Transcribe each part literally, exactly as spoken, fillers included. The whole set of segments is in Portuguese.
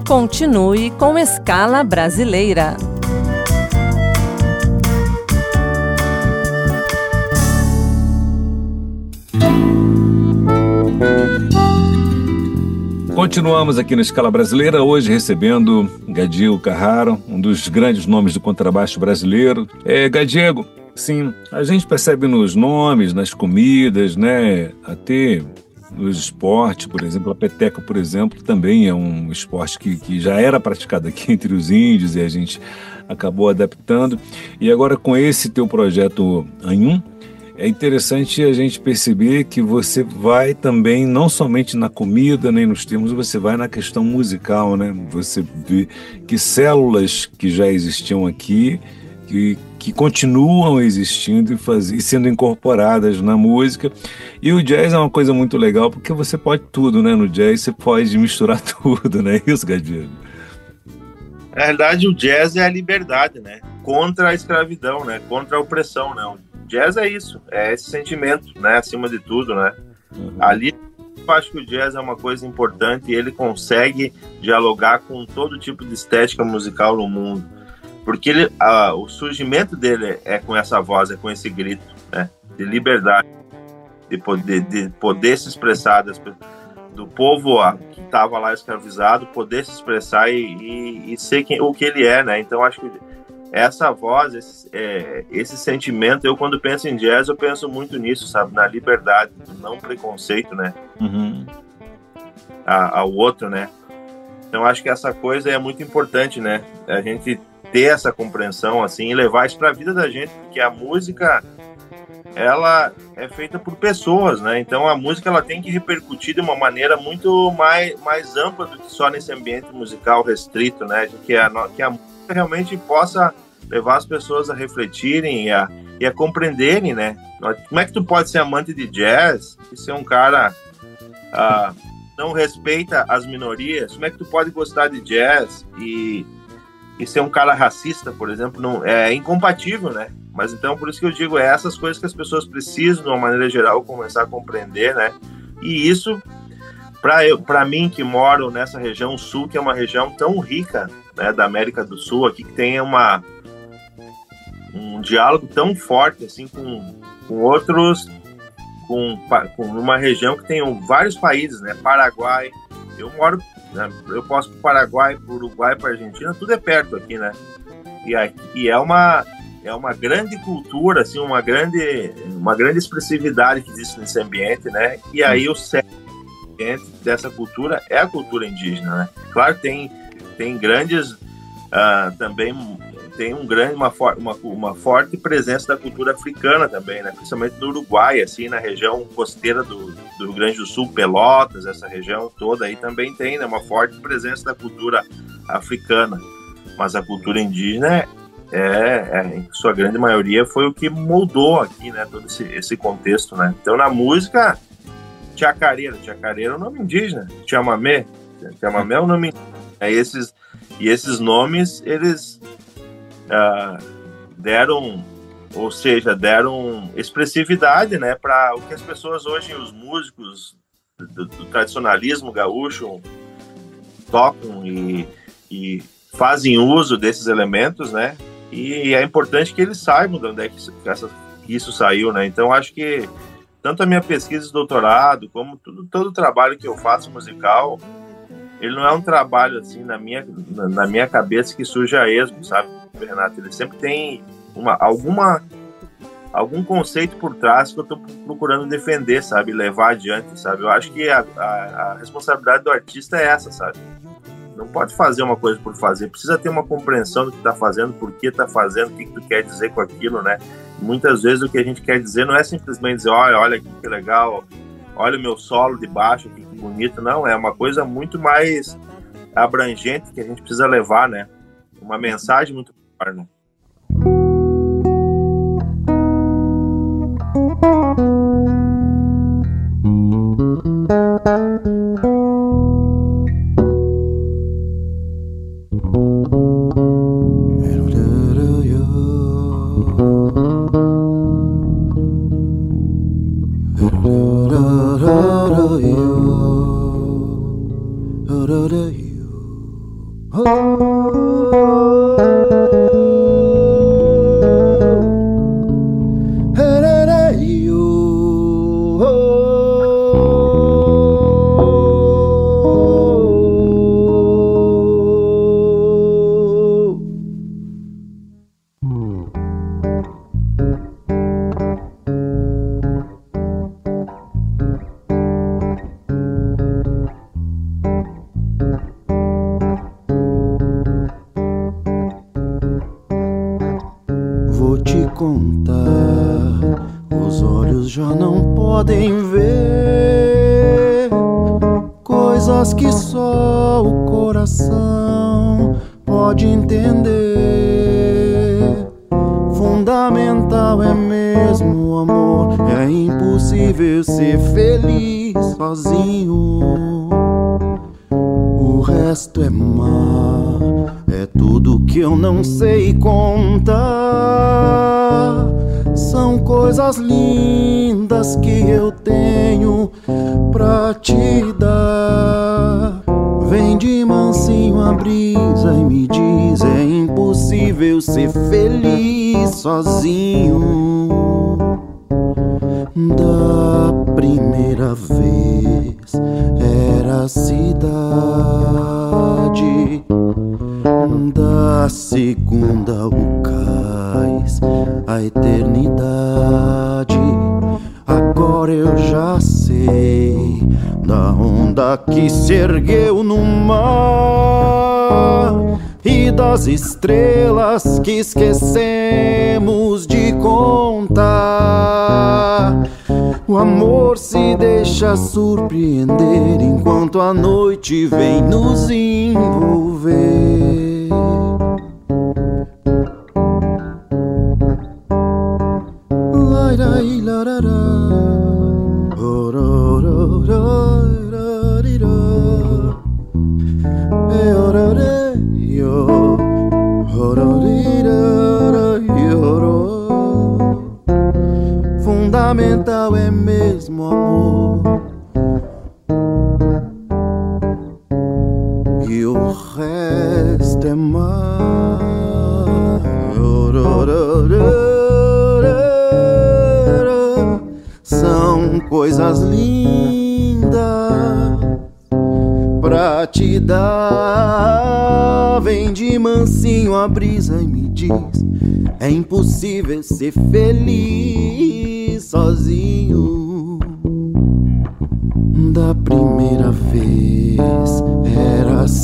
Continue com Escala Brasileira. Continuamos aqui na Escala Brasileira, hoje recebendo Gadiego Carraro, um dos grandes nomes do contrabaixo brasileiro. É, Gadiego, sim, a gente percebe nos nomes, nas comidas, né, até nos esportes, por exemplo, a peteca, por exemplo, também é um esporte que, que já era praticado aqui entre os índios e a gente acabou adaptando. E agora com esse teu projeto Anhum, é interessante a gente perceber que você vai também, não somente na comida, nem nos termos, você vai na questão musical, né? Você vê que células que já existiam aqui, que, que continuam existindo e, faz, e sendo incorporadas na música. E o jazz é uma coisa muito legal, porque você pode tudo, né? No jazz você pode misturar tudo, não é isso, Gadiego? Na verdade, o jazz é a liberdade, né? Contra a escravidão, né? Contra a opressão, né? Jazz é isso, é esse sentimento, né, acima de tudo, né? Uhum. Ali eu acho que o jazz é uma coisa importante e ele consegue dialogar com todo tipo de estética musical no mundo, porque ele, a, o surgimento dele é com essa voz, é com esse grito, né, de liberdade, de poder, de poder se expressar, das, do povo a, que estava lá escravizado, poder se expressar e, e, e ser quem, o que ele é, né? Então acho que essa voz, esse, é, esse sentimento, eu quando penso em jazz, eu penso muito nisso, sabe? Na liberdade, não preconceito, né? Uhum. A, ao outro, né? Então, acho que essa coisa é muito importante, né? A gente ter essa compreensão, assim, e levar isso para a vida da gente, porque a música, ela é feita por pessoas, né? Então, a música, ela tem que repercutir de uma maneira muito mais, mais ampla do que só nesse ambiente musical restrito, né? Que a, que a música realmente possa levar as pessoas a refletirem e a, e a compreenderem, né? Como é que tu pode ser amante de jazz e ser um cara uh, não respeita as minorias? Como é que tu pode gostar de jazz e, e ser um cara racista, por exemplo? Não, é incompatível, né? Mas então, por isso que eu digo, é essas coisas que as pessoas precisam, de uma maneira geral, começar a compreender, né? E isso, para mim, que moro nessa região sul, que é uma região tão rica, né, da América do Sul, aqui que tem uma um diálogo tão forte assim com, com outros, com, com uma região que tem vários países, né? Paraguai, eu moro, né, eu posso para o Paraguai, para o Uruguai, para a Argentina, tudo é perto aqui, né? E, aqui, e é uma é uma grande cultura, assim, uma grande uma grande expressividade que existe nesse ambiente, né? E aí o centro dessa cultura é a cultura indígena, né? Claro que tem tem grandes uh, também tem um grande, uma, for, uma, uma forte presença da cultura africana também, né? Principalmente no Uruguai, assim, na região costeira do, do Rio Grande do Sul, Pelotas, essa região toda aí também tem, né, uma forte presença da cultura africana, mas a cultura indígena é, é, em sua grande maioria foi o que moldou aqui, né, todo esse, esse contexto, né? Então na música, Chacareira, Chacareira é um nome indígena, Chamamé, Chamamé é um nome indígena. É, esses, e esses nomes, eles uh, deram, ou seja, deram expressividade, né, para o que as pessoas hoje, os músicos do, do tradicionalismo gaúcho, tocam e, e fazem uso desses elementos, né, e é importante que eles saibam de onde é que isso, que essa, que isso saiu, né. Então, acho que tanto a minha pesquisa de doutorado, como tudo, todo o trabalho que eu faço musical, ele não é um trabalho, assim, na minha, na, na minha cabeça que surge a esmo, sabe, Renato? Ele sempre tem uma, alguma, algum conceito por trás que eu estou procurando defender, sabe, levar adiante, sabe? Eu acho que a, a, a responsabilidade do artista é essa, sabe? Não pode fazer uma coisa por fazer, precisa ter uma compreensão do que está fazendo, por que está fazendo, o que, que tu quer dizer com aquilo, né? Muitas vezes o que a gente quer dizer não é simplesmente dizer, olha, olha aqui que legal, olha o meu solo de baixo, que bonito, não, é uma coisa muito mais abrangente que a gente precisa levar, né? Uma mensagem muito maior, né? Vou te contar, os olhos já não podem ver coisas que só o coração pode entender. Fundamental é mesmo o amor, é impossível ser feliz sozinho. O resto é mar, é tudo que eu não sei contar. São coisas lindas que eu tenho pra te dar. Vem de mansinho a brisa e me diz: é impossível ser feliz sozinho. Da primeira vez era a cidade, da segunda o cais, a eternidade. Agora eu já sei da onda que se ergueu no mar e das estrelas que esquecemos de contar. O amor se deixa surpreender enquanto a noite vem nos envolver. Fundamental é mesmo amor, e o resto é mar. São coisas lindas pra te dar. Vem de mansinho a brisa e me diz: é impossível ser feliz sozinho. Da primeira vez era a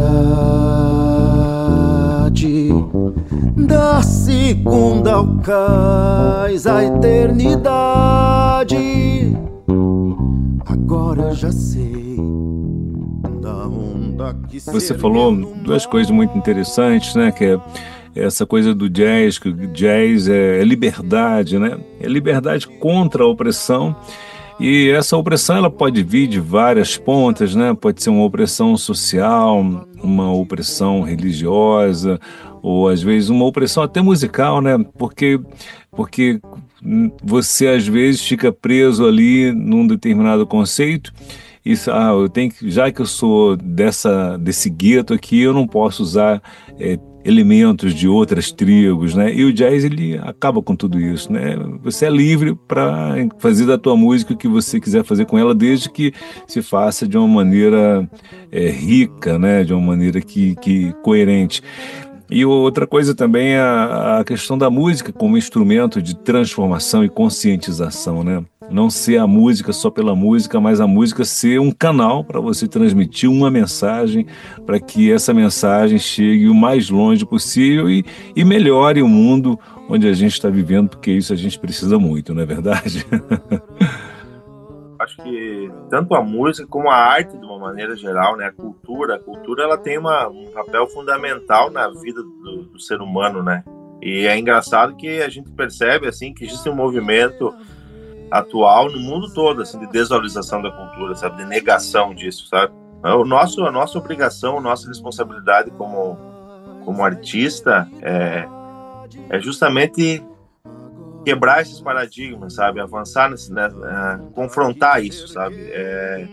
cidade, da segunda o cais, a eternidade. Agora eu já sei da onda que se Você falou duas coisas muito interessantes, né? Que é essa coisa do jazz, que o jazz é liberdade, né? É liberdade contra a opressão. E essa opressão ela pode vir de várias pontas, né? Pode ser uma opressão social, uma opressão religiosa, ou às vezes uma opressão até musical, né? Porque, porque você às vezes fica preso ali num determinado conceito. Isso, ah, eu tenho que, já que eu sou dessa, desse gueto aqui, eu não posso usar é, elementos de outras tribos, né? E o jazz, ele acaba com tudo isso, né? Você é livre para fazer da tua música o que você quiser fazer com ela, desde que se faça de uma maneira é, rica, né? De uma maneira que, que coerente. E outra coisa também é a, a questão da música como instrumento de transformação e conscientização, né? Não ser a música só pela música, mas a música ser um canal para você transmitir uma mensagem, para que essa mensagem chegue o mais longe possível e, e melhore o mundo onde a gente está vivendo, porque isso a gente precisa muito, não é verdade? Acho que tanto a música como a arte, de uma maneira geral, né, a cultura, a cultura ela tem uma, um papel fundamental na vida do, do ser humano, né? E é engraçado que a gente percebe assim que existe um movimento atual no mundo todo, assim, de desvalorização da cultura, sabe, de negação disso, sabe? O nosso, a nossa obrigação, a nossa responsabilidade como como artista é, é justamente quebrar esses paradigmas, sabe? Avançar, nesse, né? uh, confrontar isso, sabe? É,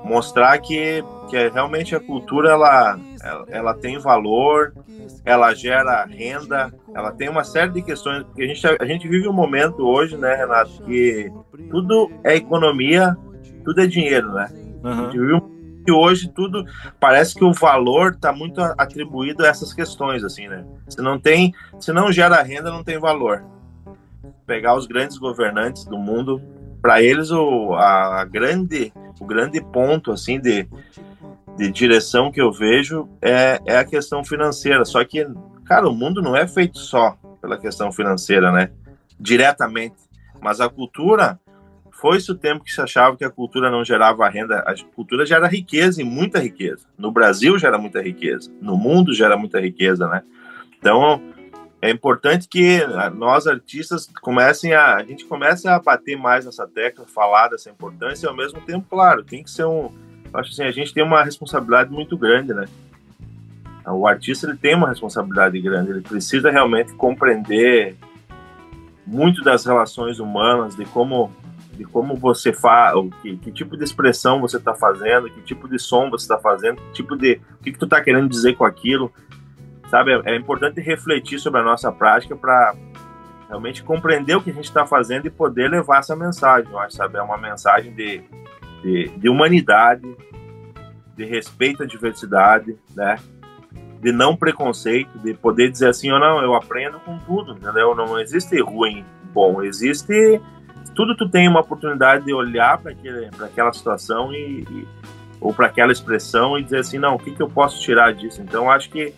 mostrar que, que realmente a cultura ela, ela, ela tem valor, ela gera renda, ela tem uma série de questões, porque a gente, a gente vive um momento hoje, né, Renato, que tudo é economia, tudo é dinheiro, né? Uhum. A gente vive um E hoje tudo parece que o valor está muito atribuído a essas questões, assim, né? Se não tem, se não gera renda, não tem valor. Pegar os grandes governantes do mundo, para eles o a, a grande, o grande ponto assim de, de direção que eu vejo é, é a questão financeira. Só que, cara, o mundo não é feito só pela questão financeira, né? Diretamente, mas a cultura foi-se o tempo que se achava que a cultura não gerava renda. A cultura gera riqueza, e muita riqueza. No Brasil gera muita riqueza. No mundo gera muita riqueza, né? Então, é importante que nós, artistas, comecem a... A gente comece a bater mais nessa tecla, falar dessa importância, e ao mesmo tempo, claro, tem que ser um... Acho assim, a gente tem uma responsabilidade muito grande, né? O artista, ele tem uma responsabilidade grande. Ele precisa realmente compreender muito das relações humanas, de como... de como você faz, que, que tipo de expressão você está fazendo, que tipo de som você está fazendo, que tipo de, o que, que tu está querendo dizer com aquilo, sabe? É, é importante refletir sobre a nossa prática para realmente compreender o que a gente está fazendo e poder levar essa mensagem, eu acho, sabe? É uma mensagem de, de, de humanidade, de respeito à diversidade, né? De não preconceito, de poder dizer assim, ou não, eu aprendo com tudo, entendeu? Não existe ruim, bom, existe... Tudo tu tem uma oportunidade de olhar para aquela situação e, e, ou para aquela expressão e dizer assim, não, o que, que eu posso tirar disso? Então, acho que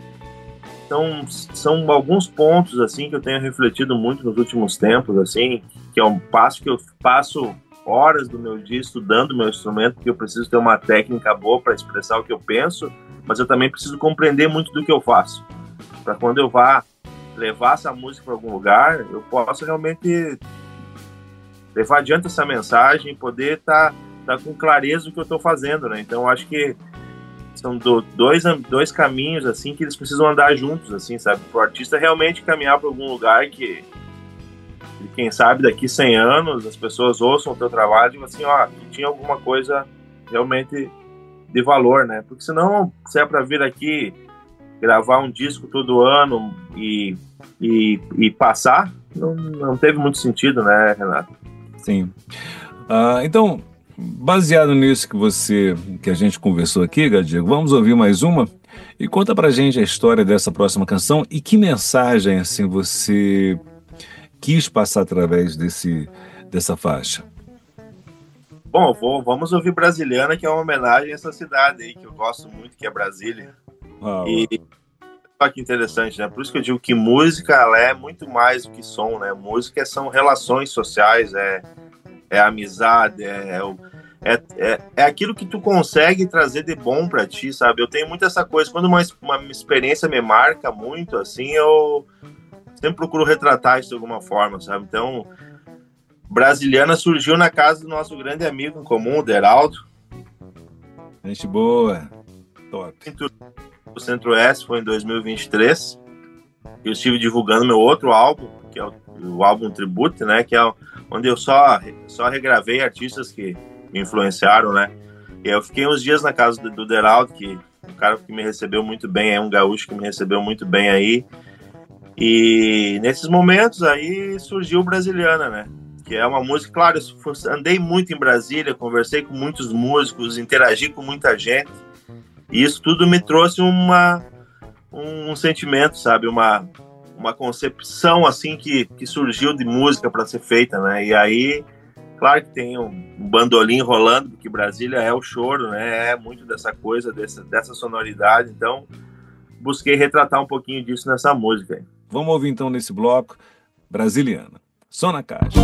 são, são alguns pontos assim que eu tenho refletido muito nos últimos tempos, assim, que é um passo que eu passo horas do meu dia estudando o meu instrumento, porque eu preciso ter uma técnica boa para expressar o que eu penso, mas eu também preciso compreender muito do que eu faço, para quando eu vá levar essa música para algum lugar, eu possa realmente levar adiante essa mensagem e poder estar tá, tá com clareza do que eu estou fazendo, né? Então, acho que são do, dois, dois caminhos, assim, que eles precisam andar juntos, assim, sabe? Para o artista realmente caminhar para algum lugar que, que, quem sabe, daqui cem anos, as pessoas ouçam o teu trabalho e digam assim, ó, que tinha alguma coisa realmente de valor, né? Porque senão, se é para vir aqui gravar um disco todo ano e, e, e passar, não, não teve muito sentido, né, Renato? Sim. Ah, então, baseado nisso que você, que a gente conversou aqui, Gadiego, vamos ouvir mais uma e conta pra gente a história dessa próxima canção e que mensagem assim você quis passar através desse, dessa faixa. Bom, vou, vamos ouvir Brasiliana, que é uma homenagem a essa cidade aí que eu gosto muito, que é Brasília. Uau. E olha que interessante, né? Por isso que eu digo que música, ela é muito mais do que som, né? Música são relações sociais, é, é amizade, é, é, é, é aquilo que tu consegue trazer de bom pra ti, sabe? Eu tenho muito essa coisa, quando uma, uma experiência me marca muito, assim, eu sempre procuro retratar isso de alguma forma, sabe? Então, Brasiliana surgiu na casa do nosso grande amigo em comum, o Deraldo. Gente boa, top. O Centro-Oeste foi em dois mil e vinte e três. Eu estive divulgando meu outro álbum, que é o, o álbum Tribute, né? Que é onde eu só, só regravei artistas que me influenciaram, né? E eu fiquei uns dias na casa do, do Deraldo, que um cara que me recebeu muito bem, é um gaúcho que me recebeu muito bem aí. E nesses momentos aí surgiu Brasiliana, né? Que é uma música, claro, eu andei muito em Brasília, conversei com muitos músicos, interagi com muita gente. E isso tudo me trouxe uma, um sentimento, sabe? Uma, uma concepção, assim, que, que surgiu de música para ser feita, né? E aí, claro que tem um, um bandolim rolando, porque Brasília é o choro, né? É muito dessa coisa, dessa, dessa sonoridade. Então, busquei retratar um pouquinho disso nessa música. Vamos ouvir, então, nesse bloco, Brasiliana. Só na caixa.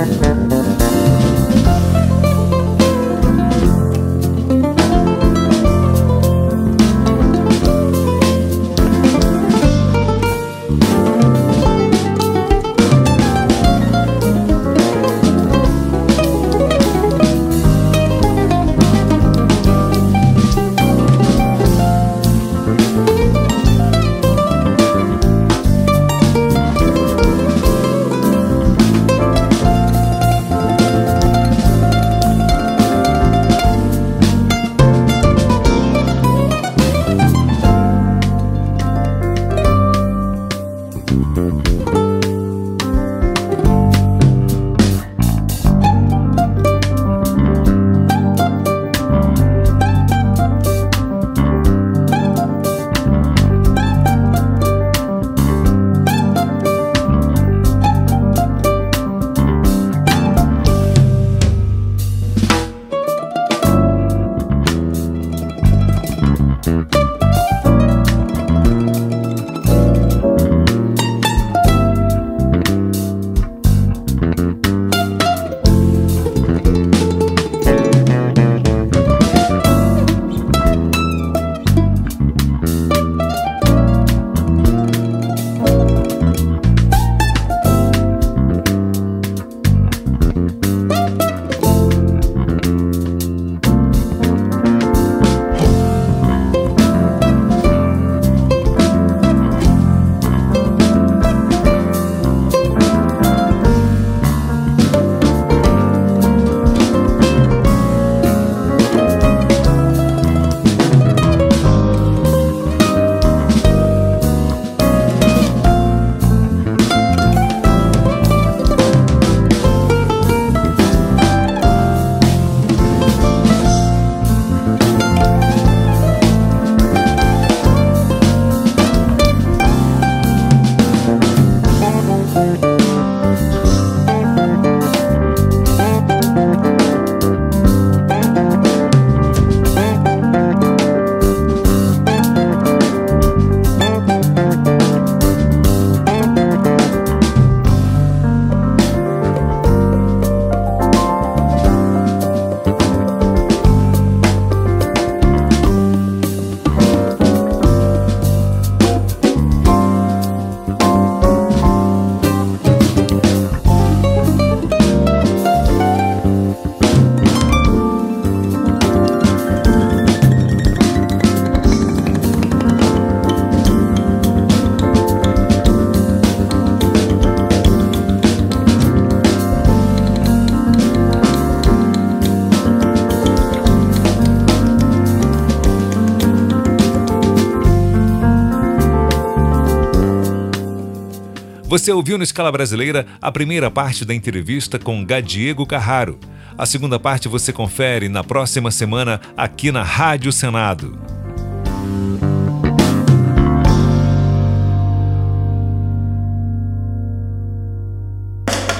Você ouviu no Escala Brasileira a primeira parte da entrevista com Gadiego Carraro. A segunda parte você confere na próxima semana aqui na Rádio Senado.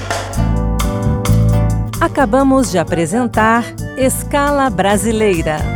Acabamos de apresentar Escala Brasileira.